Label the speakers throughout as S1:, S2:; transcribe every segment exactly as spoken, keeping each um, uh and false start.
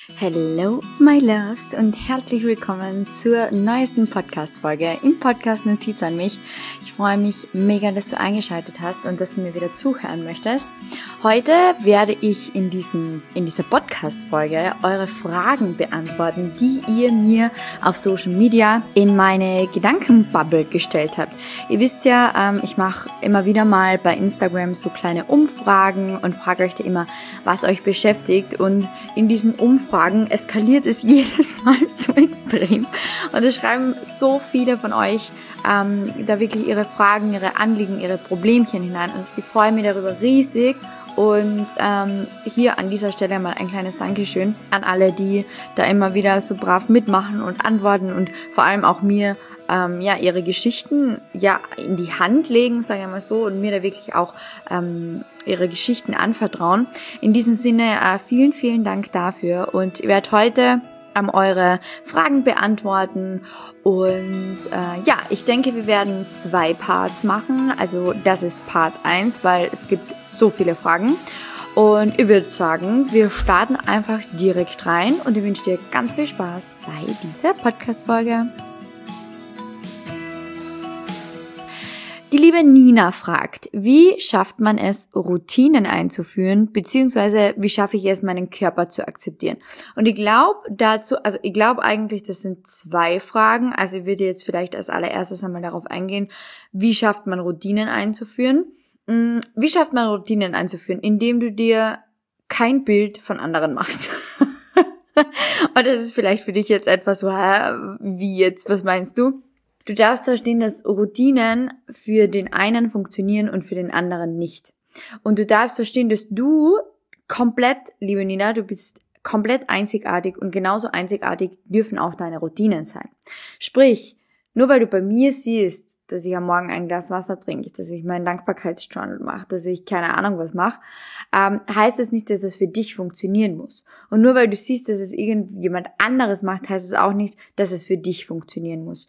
S1: Hello, my loves und herzlich willkommen zur neuesten Podcast-Folge im Podcast Notiz an mich. Ich freue mich mega, dass du eingeschaltet hast und dass du mir wieder zuhören möchtest. Heute werde ich in, diesen, in dieser Podcast-Folge eure Fragen beantworten, die ihr mir auf Social Media in meine Gedankenbubble gestellt habt. Ihr wisst ja, ähm, ich mache immer wieder mal bei Instagram so kleine Umfragen und frage euch da immer, was euch beschäftigt, und in diesen Umfragen eskaliert es jedes Mal so extrem und es schreiben so viele von euch ähm, da wirklich ihre Fragen, ihre Anliegen, ihre Problemchen hinein, und ich freue mich darüber riesig. Und ähm, hier an dieser Stelle mal ein kleines Dankeschön an alle, die da immer wieder so brav mitmachen und antworten und vor allem auch mir ähm, ja ihre Geschichten ja in die Hand legen, sage ich mal so, und mir da wirklich auch ähm, ihre Geschichten anvertrauen. In diesem Sinne äh, vielen, vielen Dank dafür, und ich werde heute ähm, eure Fragen beantworten. Und äh, ja, ich denke, wir werden zwei Parts machen. Also das ist Part eins, weil es gibt so viele Fragen. Und ich würde sagen, wir starten einfach direkt rein, und ich wünsche dir ganz viel Spaß bei dieser Podcast-Folge. Die liebe Nina fragt, wie schafft man es, Routinen einzuführen, beziehungsweise wie schaffe ich es, meinen Körper zu akzeptieren? Und ich glaube dazu, also ich glaube eigentlich, das sind zwei Fragen. Also ich würde jetzt vielleicht als allererstes einmal darauf eingehen, wie schafft man Routinen einzuführen? Wie schafft man Routinen einzuführen? Indem du dir kein Bild von anderen machst. Und das ist vielleicht für dich jetzt etwas so, hä, wie jetzt, was meinst du? Du darfst verstehen, dass Routinen für den einen funktionieren und für den anderen nicht. Und du darfst verstehen, dass du komplett, liebe Nina, du bist komplett einzigartig, und genauso einzigartig dürfen auch deine Routinen sein. Sprich, nur weil du bei mir siehst, dass ich am Morgen ein Glas Wasser trinke, dass ich meinen Dankbarkeitsjournal mache, dass ich keine Ahnung was mache, ähm, heißt das nicht, dass es für dich funktionieren muss. Und nur weil du siehst, dass es irgendjemand anderes macht, heißt es auch nicht, dass es für dich funktionieren muss.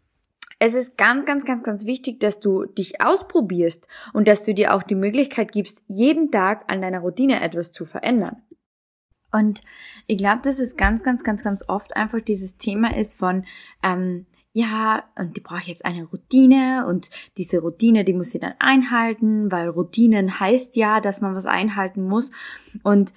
S1: Es ist ganz, ganz, ganz, ganz wichtig, dass du dich ausprobierst und dass du dir auch die Möglichkeit gibst, jeden Tag an deiner Routine etwas zu verändern. Und ich glaube, dass es ganz, ganz, ganz, ganz oft einfach dieses Thema ist von, ähm, ja, und die brauche ich jetzt eine Routine, und diese Routine, die muss ich dann einhalten, weil Routinen heißt ja, dass man was einhalten muss. Und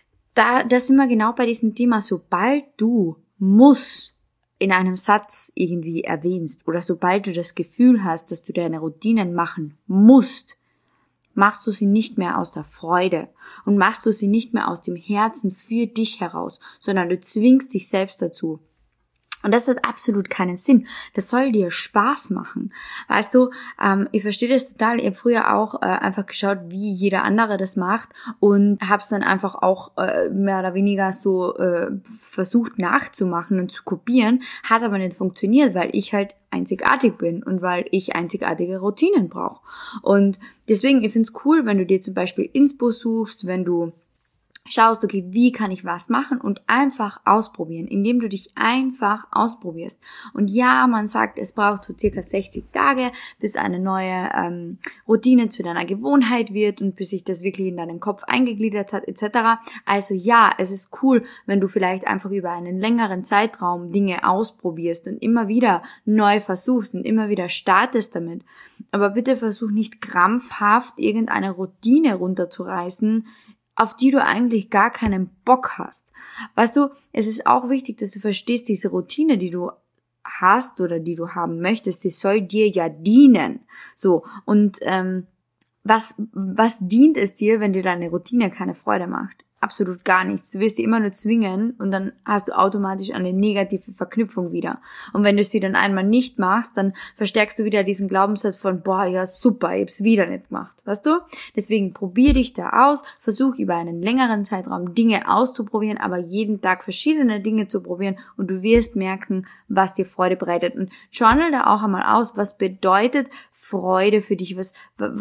S1: da, da sind wir genau bei diesem Thema, sobald du musst in einem Satz irgendwie erwähnst, oder sobald du das Gefühl hast, dass du deine Routinen machen musst, machst du sie nicht mehr aus der Freude und machst du sie nicht mehr aus dem Herzen für dich heraus, sondern du zwingst dich selbst dazu. Und das hat absolut keinen Sinn. Das soll dir Spaß machen. Weißt du, ähm, ich verstehe das total. Ich habe früher auch äh, einfach geschaut, wie jeder andere das macht, und habe es dann einfach auch äh, mehr oder weniger so äh, versucht nachzumachen und zu kopieren. Hat aber nicht funktioniert, weil ich halt einzigartig bin und weil ich einzigartige Routinen brauche. Und deswegen, ich finde es cool, wenn du dir zum Beispiel Inspo suchst, wenn du schaust, okay, wie kann ich was machen, und einfach ausprobieren, indem du dich einfach ausprobierst. Und ja, man sagt, es braucht so circa sechzig Tage, bis eine neue ähm, Routine zu deiner Gewohnheit wird und bis sich das wirklich in deinen Kopf eingegliedert hat, et cetera. Also ja, es ist cool, wenn du vielleicht einfach über einen längeren Zeitraum Dinge ausprobierst und immer wieder neu versuchst und immer wieder startest damit. Aber bitte versuch nicht krampfhaft irgendeine Routine runterzureißen, auf die du eigentlich gar keinen Bock hast. Weißt du, es ist auch wichtig, dass du verstehst, diese Routine, die du hast oder die du haben möchtest, die soll dir ja dienen. So, und ähm, was was dient es dir, wenn dir deine Routine keine Freude macht? Absolut gar nichts. Du wirst sie immer nur zwingen, und dann hast du automatisch eine negative Verknüpfung wieder. Und wenn du sie dann einmal nicht machst, dann verstärkst du wieder diesen Glaubenssatz von, boah, ja super, ich hab's wieder nicht gemacht. Weißt du? Deswegen probier dich da aus, versuch über einen längeren Zeitraum Dinge auszuprobieren, aber jeden Tag verschiedene Dinge zu probieren, und du wirst merken, was dir Freude bereitet. Und journal da auch einmal aus, was bedeutet Freude für dich? Was,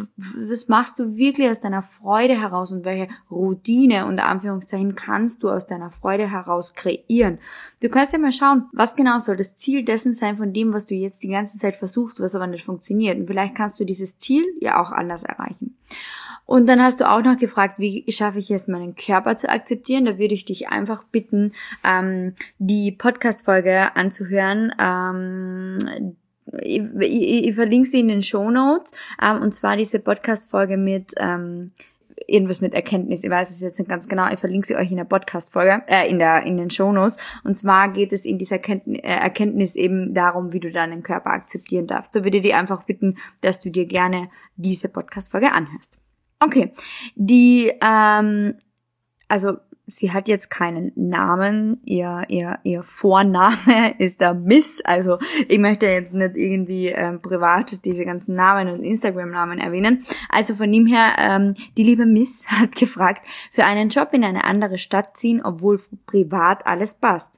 S1: was machst du wirklich aus deiner Freude heraus, und welche Routine und Anführungszeichen kannst du aus deiner Freude heraus kreieren. Du kannst ja mal schauen, was genau soll das Ziel dessen sein von dem, was du jetzt die ganze Zeit versuchst, was aber nicht funktioniert. Und vielleicht kannst du dieses Ziel ja auch anders erreichen. Und dann hast du auch noch gefragt, wie schaffe ich es, meinen Körper zu akzeptieren? Da würde ich dich einfach bitten, ähm, die Podcast-Folge anzuhören. Ähm, ich, ich, ich verlinke sie in den Shownotes. Ähm, und zwar diese Podcast-Folge mit ähm, irgendwas mit Erkenntnis. Ich weiß es jetzt nicht ganz genau. Ich verlinke sie euch in der Podcast-Folge, äh, in der in den Shownotes. Und zwar geht es in dieser Erkenntnis, äh, Erkenntnis eben darum, wie du deinen Körper akzeptieren darfst. Da würde ich dich einfach bitten, dass du dir gerne diese Podcast-Folge anhörst. Okay, die, ähm, also sie hat jetzt keinen Namen, ihr ihr ihr Vorname ist der Miss, also ich möchte jetzt nicht irgendwie ähm, privat diese ganzen Namen und Instagram-Namen erwähnen. Also von ihm her, ähm, die liebe Miss hat gefragt, für einen Job in eine andere Stadt ziehen, obwohl privat alles passt.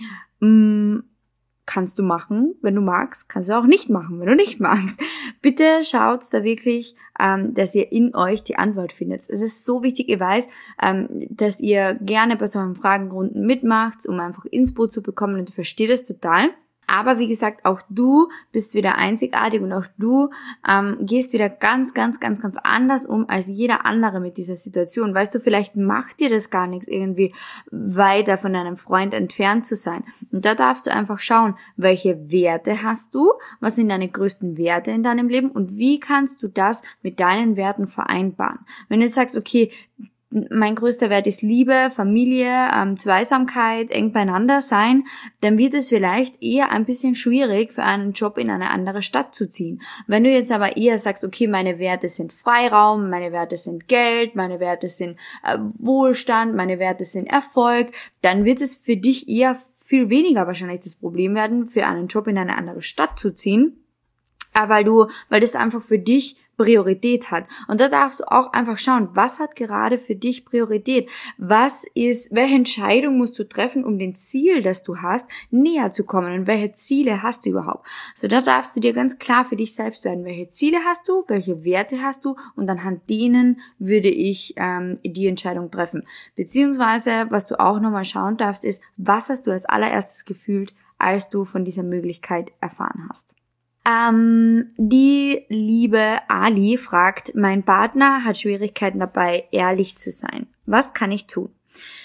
S1: Mm, Kannst du machen, wenn du magst, kannst du auch nicht machen, wenn du nicht magst. Bitte schaut da wirklich, ähm, dass ihr in euch die Antwort findet. Es ist so wichtig, ich weiß, ähm, dass ihr gerne bei solchen Fragenrunden mitmacht, um einfach Inspo zu bekommen, und ich verstehe das total. Aber wie gesagt, auch du bist wieder einzigartig und auch du ähm, gehst wieder ganz, ganz, ganz, ganz anders um als jeder andere mit dieser Situation. Weißt du, vielleicht macht dir das gar nichts, irgendwie weiter von deinem Freund entfernt zu sein. Und da darfst du einfach schauen, welche Werte hast du, was sind deine größten Werte in deinem Leben und wie kannst du das mit deinen Werten vereinbaren. Wenn du jetzt sagst, okay, mein größter Wert ist Liebe, Familie, ähm, Zweisamkeit, eng beieinander sein, dann wird es vielleicht eher ein bisschen schwierig, für einen Job in eine andere Stadt zu ziehen. Wenn du jetzt aber eher sagst, okay, meine Werte sind Freiraum, meine Werte sind Geld, meine Werte sind äh, Wohlstand, meine Werte sind Erfolg, dann wird es für dich eher viel weniger wahrscheinlich das Problem werden, für einen Job in eine andere Stadt zu ziehen, äh, weil du, weil das einfach für dich Priorität hat. Und da darfst du auch einfach schauen, was hat gerade für dich Priorität? Was ist, welche Entscheidung musst du treffen, um dem Ziel, das du hast, näher zu kommen? Und welche Ziele hast du überhaupt? So, da darfst du dir ganz klar für dich selbst werden. Welche Ziele hast du? Welche Werte hast du? Und anhand denen würde ich ähm, die Entscheidung treffen. Beziehungsweise, was du auch nochmal schauen darfst, ist, was hast du als allererstes gefühlt, als du von dieser Möglichkeit erfahren hast? Ähm, die liebe Ali fragt, mein Partner hat Schwierigkeiten dabei, ehrlich zu sein. Was kann ich tun?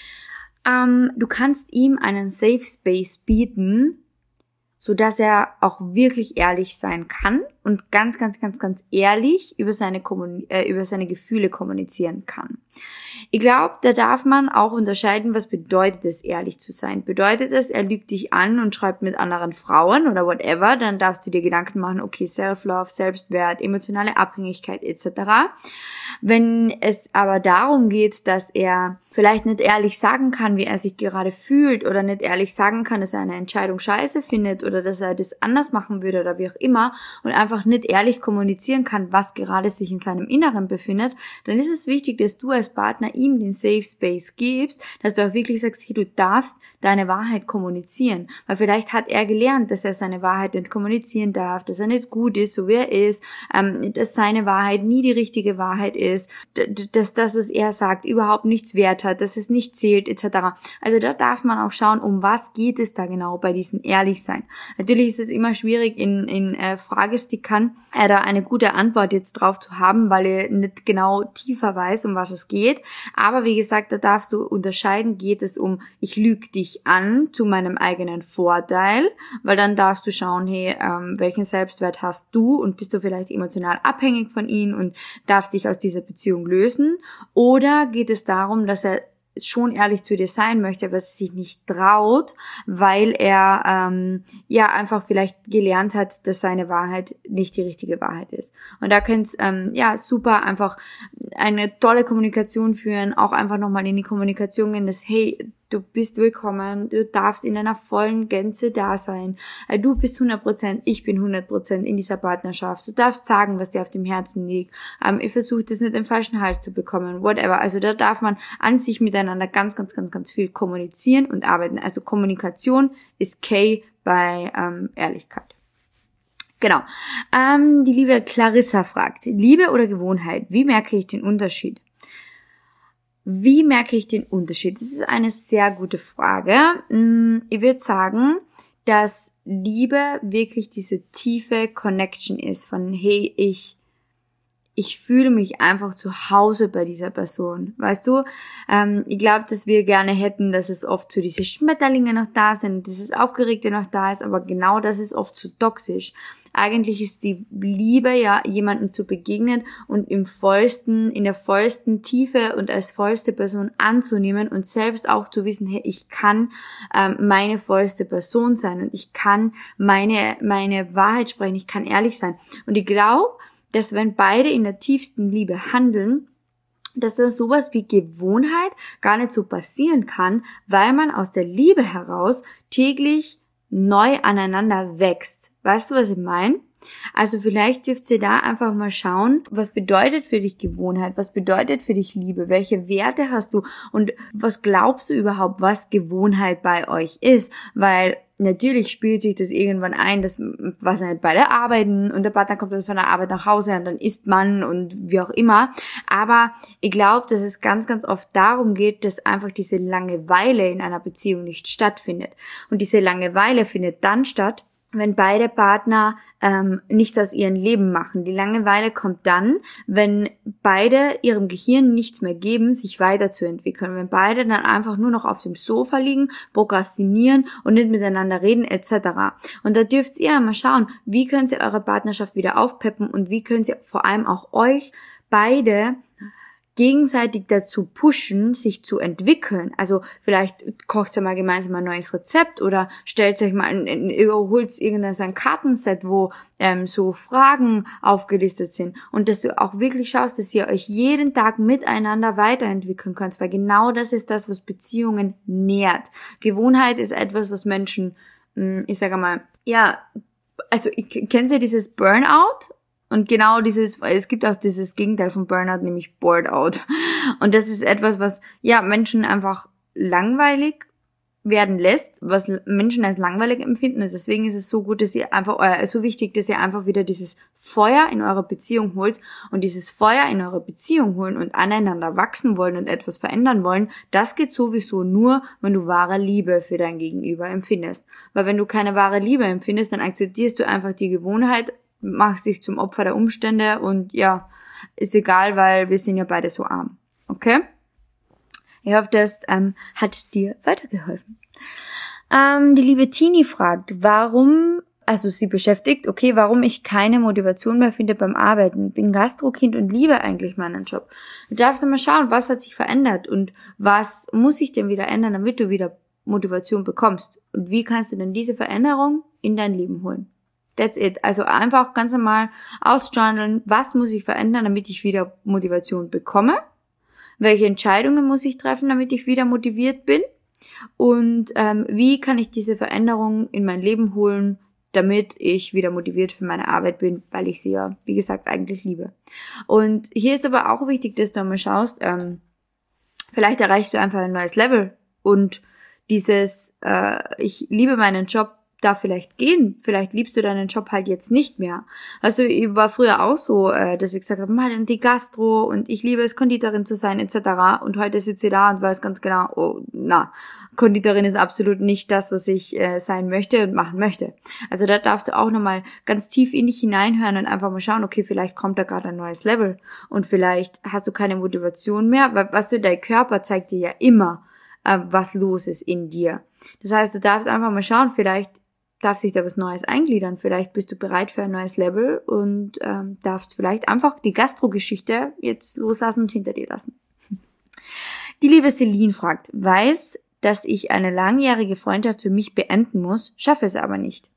S1: Ähm, du kannst ihm einen Safe Space bieten, so dass er auch wirklich ehrlich sein kann und ganz, ganz, ganz, ganz ehrlich über seine, Kommun- äh, über seine Gefühle kommunizieren kann. Ich glaube, da darf man auch unterscheiden, was bedeutet es, ehrlich zu sein. Bedeutet es, er lügt dich an und schreibt mit anderen Frauen oder whatever, dann darfst du dir Gedanken machen, okay, Self-Love, Selbstwert, emotionale Abhängigkeit et cetera. Wenn es aber darum geht, dass er vielleicht nicht ehrlich sagen kann, wie er sich gerade fühlt oder nicht ehrlich sagen kann, dass er eine Entscheidung scheiße findet oder dass er das anders machen würde oder wie auch immer und einfach nicht ehrlich kommunizieren kann, was gerade sich in seinem Inneren befindet, dann ist es wichtig, dass du als Partner ihm den Safe Space gibst, dass du auch wirklich sagst, hey, du darfst deine Wahrheit kommunizieren, weil vielleicht hat er gelernt, dass er seine Wahrheit nicht kommunizieren darf, dass er nicht gut ist, so wie er ist, ähm, dass seine Wahrheit nie die richtige Wahrheit ist, dass das, was er sagt, überhaupt nichts wert hat, dass es nicht zählt et cetera. Also da darf man auch schauen, um was geht es da genau bei diesem Ehrlichsein. Natürlich ist es immer schwierig in, in äh, Fragestickern äh, da eine gute Antwort jetzt drauf zu haben, weil ich nicht genau tiefer weiß, um was es geht. Aber wie gesagt, da darfst du unterscheiden, geht es um, ich lüge dich an zu meinem eigenen Vorteil, weil dann darfst du schauen, hey, ähm, welchen Selbstwert hast du und bist du vielleicht emotional abhängig von ihm und darfst dich aus dieser Beziehung lösen? Oder geht es darum, dass er schon ehrlich zu dir sein möchte, aber es sich nicht traut, weil er ähm, ja einfach vielleicht gelernt hat, dass seine Wahrheit nicht die richtige Wahrheit ist. Und da könnt's ähm, ja super einfach eine tolle Kommunikation führen, auch einfach nochmal in die Kommunikation gehen, dass hey, du bist willkommen, du darfst in deiner vollen Gänze da sein. Du bist hundert Prozent, ich bin hundert Prozent in dieser Partnerschaft. Du darfst sagen, was dir auf dem Herzen liegt. Ähm, ich versuche das nicht im falschen Hals zu bekommen, whatever. Also da darf man an sich miteinander ganz, ganz, ganz, ganz viel kommunizieren und arbeiten. Also Kommunikation ist key bei ähm, Ehrlichkeit. Genau. Ähm, die liebe Clarissa fragt, Liebe oder Gewohnheit, wie merke ich den Unterschied? Wie merke ich den Unterschied? Das ist eine sehr gute Frage. Ich würde sagen, dass Liebe wirklich diese tiefe Connection ist von, hey, ich, ich fühle mich einfach zu Hause bei dieser Person. Weißt du, ähm, ich glaube, dass wir gerne hätten, dass es oft so diese Schmetterlinge noch da sind, dieses Aufgeregte noch da ist, aber genau das ist oft zu toxisch. Eigentlich ist die Liebe ja, jemandem zu begegnen und im vollsten, in der vollsten Tiefe und als vollste Person anzunehmen und selbst auch zu wissen, hey, ich kann ähm, meine vollste Person sein und ich kann meine, meine Wahrheit sprechen, ich kann ehrlich sein. Und ich glaube, dass wenn beide in der tiefsten Liebe handeln, dass da sowas wie Gewohnheit gar nicht so passieren kann, weil man aus der Liebe heraus täglich neu aneinander wächst. Weißt du, was ich meine? Also vielleicht dürft ihr da einfach mal schauen, was bedeutet für dich Gewohnheit, was bedeutet für dich Liebe, welche Werte hast du und was glaubst du überhaupt, was Gewohnheit bei euch ist, weil natürlich spielt sich das irgendwann ein, dass, was nicht, beide arbeiten und der Partner kommt dann von der Arbeit nach Hause und dann isst man und wie auch immer. Aber ich glaube, dass es ganz, ganz oft darum geht, dass einfach diese Langeweile in einer Beziehung nicht stattfindet. Und diese Langeweile findet dann statt, wenn beide Partner ähm, nichts aus ihrem Leben machen. Die Langeweile kommt dann, wenn beide ihrem Gehirn nichts mehr geben, sich weiterzuentwickeln. Wenn beide dann einfach nur noch auf dem Sofa liegen, prokrastinieren und nicht miteinander reden et cetera. Und da dürft ihr mal schauen, wie könnt ihr eure Partnerschaft wieder aufpeppen und wie könnt ihr vor allem auch euch beide gegenseitig dazu pushen, sich zu entwickeln. Also vielleicht kocht ihr mal gemeinsam ein neues Rezept oder stellt euch mal, holt irgendein so ein Kartenset, wo ähm, so Fragen aufgelistet sind und dass du auch wirklich schaust, dass ihr euch jeden Tag miteinander weiterentwickeln könnt, weil genau das ist das, was Beziehungen nährt. Gewohnheit ist etwas, was Menschen, ich sage mal, ja, also kennt ihr dieses Burnout? Und genau dieses, es gibt auch dieses Gegenteil von Burnout, nämlich Bored Out. Und das ist etwas, was, ja, Menschen einfach langweilig werden lässt, was Menschen als langweilig empfinden. Und deswegen ist es so gut, dass ihr einfach, äh, so wichtig, dass ihr einfach wieder dieses Feuer in eurer Beziehung holt und dieses Feuer in eurer Beziehung holen und aneinander wachsen wollen und etwas verändern wollen. Das geht sowieso nur, wenn du wahre Liebe für dein Gegenüber empfindest. Weil wenn du keine wahre Liebe empfindest, dann akzeptierst du einfach die Gewohnheit, machst dich zum Opfer der Umstände und ja, ist egal, weil wir sind ja beide so arm. Okay? Ich hoffe, das ähm, hat dir weitergeholfen. Ähm, die liebe Tini fragt, warum, also sie beschäftigt, okay, warum ich keine Motivation mehr finde beim Arbeiten. Bin Gastrokind und liebe eigentlich meinen Job. Du darfst mal schauen, was hat sich verändert und was muss sich denn wieder ändern, damit du wieder Motivation bekommst. Und wie kannst du denn diese Veränderung in dein Leben holen? That's it. Also einfach ganz normal ausjournalen, was muss ich verändern, damit ich wieder Motivation bekomme? Welche Entscheidungen muss ich treffen, damit ich wieder motiviert bin? Und ähm, wie kann ich diese Veränderung in mein Leben holen, damit ich wieder motiviert für meine Arbeit bin, weil ich sie ja, wie gesagt, eigentlich liebe. Und hier ist aber auch wichtig, dass du einmal schaust, ähm, vielleicht erreichst du einfach ein neues Level und dieses, äh, ich liebe meinen Job, darf vielleicht gehen. Vielleicht liebst du deinen Job halt jetzt nicht mehr. Also ich war früher auch so, dass ich gesagt habe, mal die Gastro und ich liebe es, Konditorin zu sein et cetera. Und heute sitze ich da und weiß ganz genau, oh, na, Konditorin ist absolut nicht das, was ich äh, sein möchte und machen möchte. Also da darfst du auch nochmal ganz tief in dich hineinhören und einfach mal schauen, okay, vielleicht kommt da gerade ein neues Level und vielleicht hast du keine Motivation mehr, weil, weißt du, dein Körper zeigt dir ja immer, äh, was los ist in dir. Das heißt, du darfst einfach mal schauen, vielleicht darf sich da was Neues eingliedern. Vielleicht bist du bereit für ein neues Level und ähm, darfst vielleicht einfach die Gastro-Geschichte jetzt loslassen und hinter dir lassen. Die liebe Celine fragt, weiß, dass ich eine langjährige Freundschaft für mich beenden muss, schaffe es aber nicht.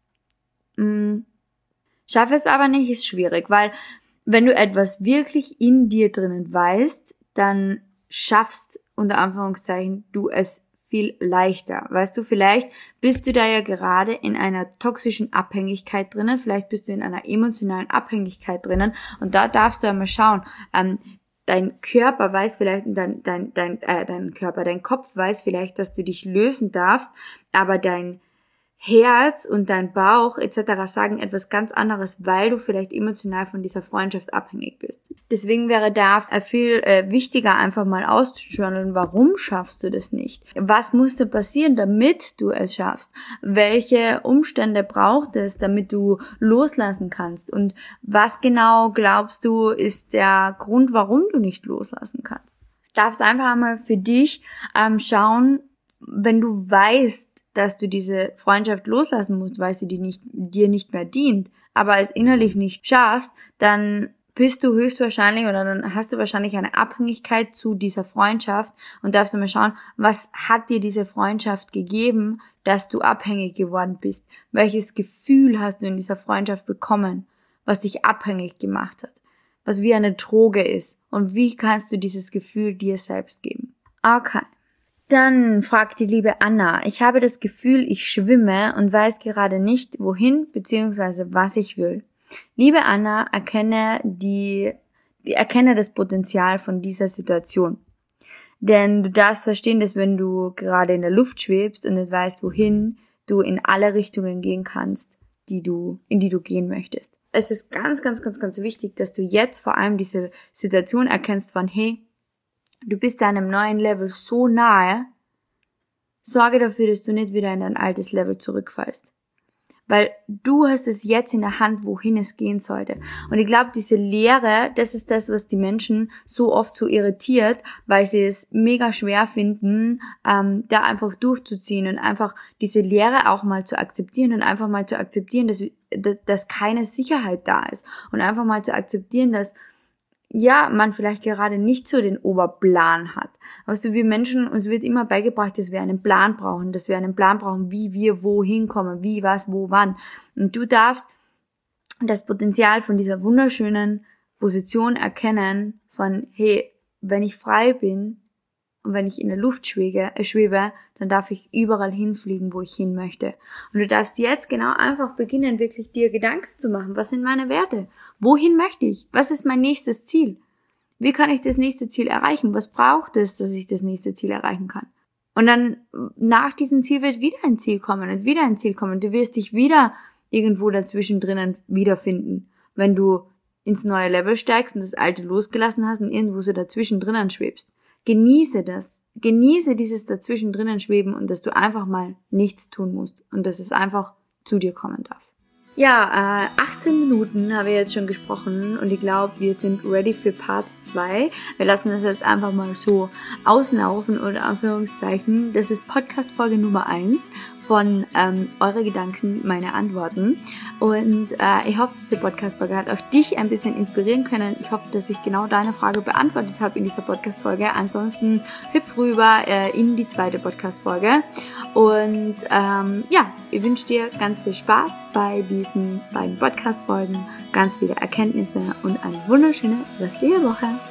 S1: Hm, schaffe es aber nicht ist schwierig, weil wenn du etwas wirklich in dir drinnen weißt, dann schaffst unter Anführungszeichen du es viel leichter. Weißt du, vielleicht bist du da ja gerade in einer toxischen Abhängigkeit drinnen, vielleicht bist du in einer emotionalen Abhängigkeit drinnen und da darfst du einmal schauen, ähm, dein Körper weiß vielleicht, dein, dein, dein, äh, dein Körper, dein Kopf weiß vielleicht, dass du dich lösen darfst, aber dein Herz und dein Bauch et cetera sagen etwas ganz anderes, weil du vielleicht emotional von dieser Freundschaft abhängig bist. Deswegen wäre da viel äh, wichtiger, einfach mal auszujournalen, warum schaffst du das nicht? Was musste passieren, damit du es schaffst? Welche Umstände braucht es, damit du loslassen kannst? Und was genau glaubst du, ist der Grund, warum du nicht loslassen kannst? Du darfst einfach einmal für dich ähm, schauen, wenn du weißt, dass du diese Freundschaft loslassen musst, weil sie dir nicht, dir nicht mehr dient, aber es innerlich nicht schaffst, dann bist du höchstwahrscheinlich oder dann hast du wahrscheinlich eine Abhängigkeit zu dieser Freundschaft und darfst mal schauen, was hat dir diese Freundschaft gegeben, dass du abhängig geworden bist? Welches Gefühl hast du in dieser Freundschaft bekommen, was dich abhängig gemacht hat? Was wie eine Droge ist? Und wie kannst du dieses Gefühl dir selbst geben? Okay. Dann fragt die liebe Anna, ich habe das Gefühl, ich schwimme und weiß gerade nicht, wohin bzw. was ich will. Liebe Anna, erkenne die, die, erkenne das Potenzial von dieser Situation. Denn du darfst verstehen, dass wenn du gerade in der Luft schwebst und nicht weißt, wohin, du in alle Richtungen gehen kannst, die du, in die du gehen möchtest. Es ist ganz, ganz, ganz, ganz wichtig, dass du jetzt vor allem diese Situation erkennst von, hey, du bist deinem neuen Level so nahe, sorge dafür, dass du nicht wieder in dein altes Level zurückfallst. Weil du hast es jetzt in der Hand, wohin es gehen sollte. Und ich glaube, diese Leere, das ist das, was die Menschen so oft so irritiert, weil sie es mega schwer finden, ähm, da einfach durchzuziehen und einfach diese Leere auch mal zu akzeptieren und einfach mal zu akzeptieren, dass, dass keine Sicherheit da ist. Und einfach mal zu akzeptieren, dass ja, man vielleicht gerade nicht so den Oberplan hat. Also wir Menschen, uns wird immer beigebracht, dass wir einen Plan brauchen, dass wir einen Plan brauchen, wie wir wohin kommen, wie, was, wo, wann. Und du darfst das Potenzial von dieser wunderschönen Position erkennen von, hey, wenn ich frei bin und wenn ich in der Luft schwebe, äh, schwebe, dann darf ich überall hinfliegen, wo ich hin möchte. Und du darfst jetzt genau einfach beginnen, wirklich dir Gedanken zu machen. Was sind meine Werte? Wohin möchte ich? Was ist mein nächstes Ziel? Wie kann ich das nächste Ziel erreichen? Was braucht es, dass ich das nächste Ziel erreichen kann? Und dann nach diesem Ziel wird wieder ein Ziel kommen und wieder ein Ziel kommen. Und du wirst dich wieder irgendwo dazwischen drinnen wiederfinden, wenn du ins neue Level steigst und das alte losgelassen hast und irgendwo so dazwischen drinnen schwebst. Genieße das. Genieße dieses dazwischen drinnen schweben und dass du einfach mal nichts tun musst und dass es einfach zu dir kommen darf. Ja, äh, achtzehn Minuten habe ich jetzt schon gesprochen und ich glaube, wir sind ready für Part zwei. Wir lassen das jetzt einfach mal so auslaufen oder Anführungszeichen. Das ist Podcast-Folge Nummer eins von ähm, Eure Gedanken, meine Antworten. Und äh, ich hoffe, diese Podcast-Folge hat auch dich ein bisschen inspirieren können. Ich hoffe, dass ich genau deine Frage beantwortet habe in dieser Podcast-Folge. Ansonsten hüpf rüber äh, in die zweite Podcast-Folge. Und ähm, ja, ich wünsche dir ganz viel Spaß bei diesen beiden Podcast-Folgen, ganz viele Erkenntnisse und eine wunderschöne restliche Woche.